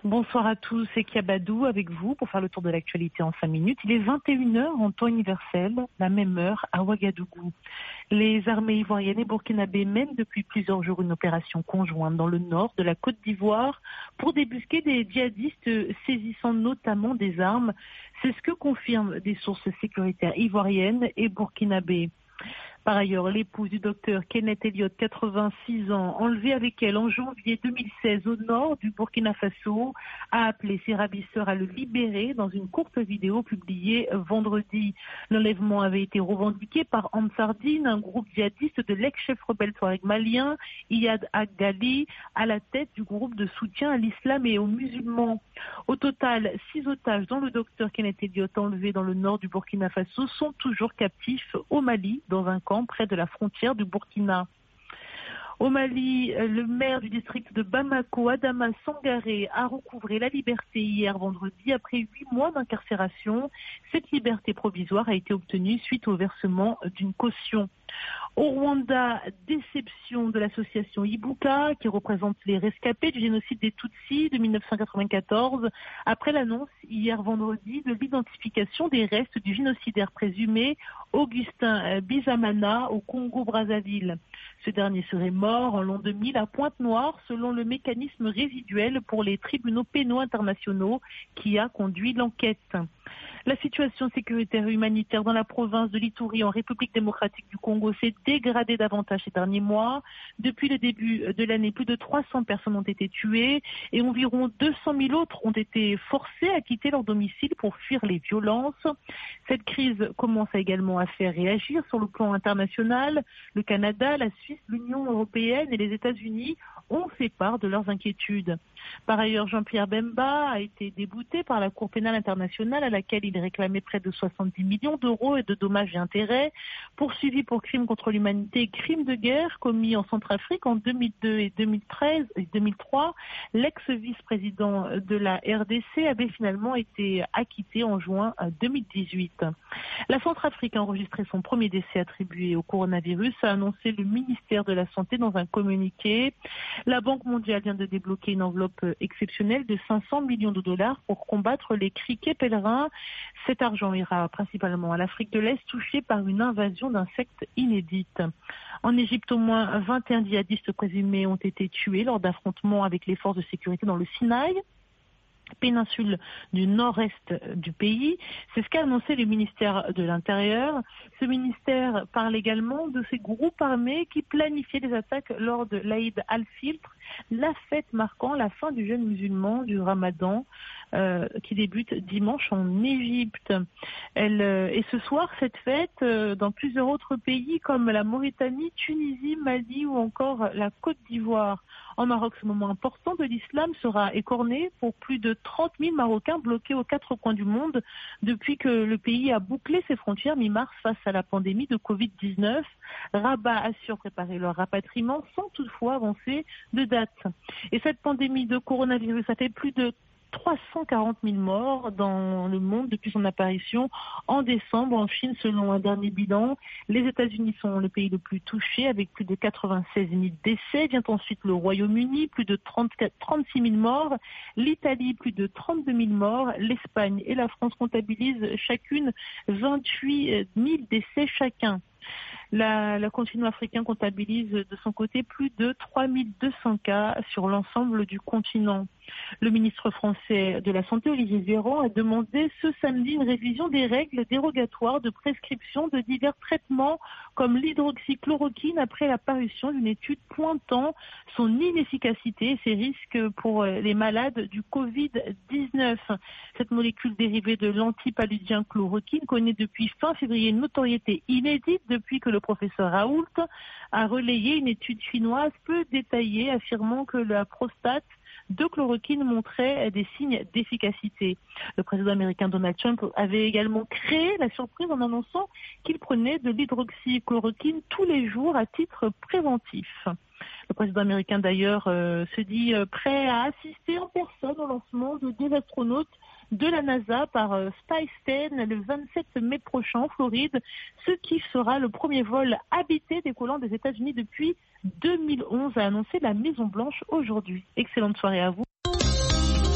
Bonsoir à tous, c'est Kiabadou avec vous pour faire le tour de l'actualité en 5 minutes. Il est 21h en temps universel, la même heure à Ouagadougou. Les armées ivoiriennes et burkinabées mènent depuis plusieurs jours une opération conjointe dans le nord de la Côte d'Ivoire pour débusquer des djihadistes saisissant notamment des armes. C'est ce que confirment des sources sécuritaires ivoiriennes et burkinabées. Par ailleurs, l'épouse du docteur Kenneth Elliott, 86 ans, enlevée avec elle en janvier 2016 au nord du Burkina Faso, a appelé ses ravisseurs à le libérer dans une courte vidéo publiée vendredi. L'enlèvement avait été revendiqué par Ansardine, un groupe djihadiste de l'ex-chef rebelle touareg malien, Iyad Ag-Ghali, à la tête du groupe de soutien à l'islam et aux musulmans. Au total, 6 otages, dont le docteur Kenneth Elliott, enlevé dans le nord du Burkina Faso, sont toujours captifs au Mali, dans un camp près de la frontière du Burkina. Au Mali, le maire du district de Bamako, Adama Sangaré, a recouvré la liberté hier vendredi après 8 mois d'incarcération. Cette liberté provisoire a été obtenue suite au versement d'une caution. Au Rwanda, déception de l'association Ibuka, qui représente les rescapés du génocide des Tutsis de 1994, après l'annonce hier vendredi de l'identification des restes du génocidaire présumé Augustin Bizamana au Congo-Brazzaville. Ce dernier serait mort en l'an 2000 à Pointe-Noire selon le mécanisme résiduel pour les tribunaux pénaux internationaux qui a conduit l'enquête. La situation sécuritaire et humanitaire dans la province de l'Ituri en République démocratique du Congo s'est dégradée davantage ces derniers mois. Depuis le début de l'année, plus de 300 personnes ont été tuées et environ 200 000 autres ont été forcées à quitter leur domicile pour fuir les violences. Cette crise commence également à faire réagir sur le plan international. Le Canada, la Suisse, l'Union européenne et les États-Unis ont fait part de leurs inquiétudes. Par ailleurs, Jean-Pierre Bemba a été débouté par la Cour pénale internationale à laquelle il réclamait près de 70 millions d'euros et de dommages et intérêts, poursuivi pour crimes contre l'humanité et crimes de guerre commis en Centrafrique en 2002 et 2013 et 2003. L'ex-vice-président de la RDC avait finalement été acquitté en juin 2018. La Centrafrique a enregistré son premier décès attribué au coronavirus, a annoncé le ministère de la Santé dans un communiqué. La Banque mondiale vient de débloquer une enveloppe exceptionnelle de 500 millions de dollars pour combattre les criquets pèlerins. Cet argent ira principalement à l'Afrique de l'Est, touchée par une invasion d'insectes inédite. En Égypte, au moins 21 djihadistes présumés ont été tués lors d'affrontements avec les forces de sécurité dans le Sinaï, péninsule du nord-est du pays. C'est ce qu'a annoncé le ministère de l'Intérieur. Ce ministère parle également de ces groupes armés qui planifiaient des attaques lors de l'Aïd al-Fitr, la fête marquant la fin du jeûne musulman du Ramadan qui débute dimanche en Égypte. Et ce soir, cette fête, dans plusieurs autres pays comme la Mauritanie, Tunisie, Mali ou encore la Côte d'Ivoire. En Maroc, ce moment important de l'islam sera écorné pour plus de 30 000 Marocains bloqués aux 4 coins du monde depuis que le pays a bouclé ses frontières mi-mars face à la pandémie de Covid-19. Rabat assure préparer leur rapatriement sans toutefois avancer de date. Et cette pandémie de coronavirus a fait plus de 340 000 morts dans le monde depuis son apparition en décembre en Chine selon un dernier bilan. Les États-Unis sont le pays le plus touché avec plus de 96 000 décès. Vient ensuite le Royaume-Uni, plus de 36 000 morts. L'Italie, plus de 32 000 morts. L'Espagne et la France comptabilisent chacune 28 000 décès chacun. Le continent africain comptabilise de son côté plus de 3200 cas sur l'ensemble du continent. Le ministre français de la Santé, Olivier Véran, a demandé ce samedi une révision des règles dérogatoires de prescription de divers traitements comme l'hydroxychloroquine après la parution d'une étude pointant son inefficacité et ses risques pour les malades du Covid-19. Cette molécule dérivée de l'antipaludien chloroquine connaît depuis fin février une notoriété inédite depuis que le professeur Raoult a relayé une étude chinoise peu détaillée affirmant que la prostate de chloroquine montrait des signes d'efficacité. Le président américain Donald Trump avait également créé la surprise en annonçant qu'il prenait de l'hydroxychloroquine tous les jours à titre préventif. Le président américain d'ailleurs se dit prêt à assister en personne au lancement de 2 astronautes de la NASA par SpaceX le 27 mai prochain en Floride, ce qui sera le premier vol habité décollant des États-Unis depuis 2011, a annoncé la Maison-Blanche aujourd'hui. Excellente soirée à vous.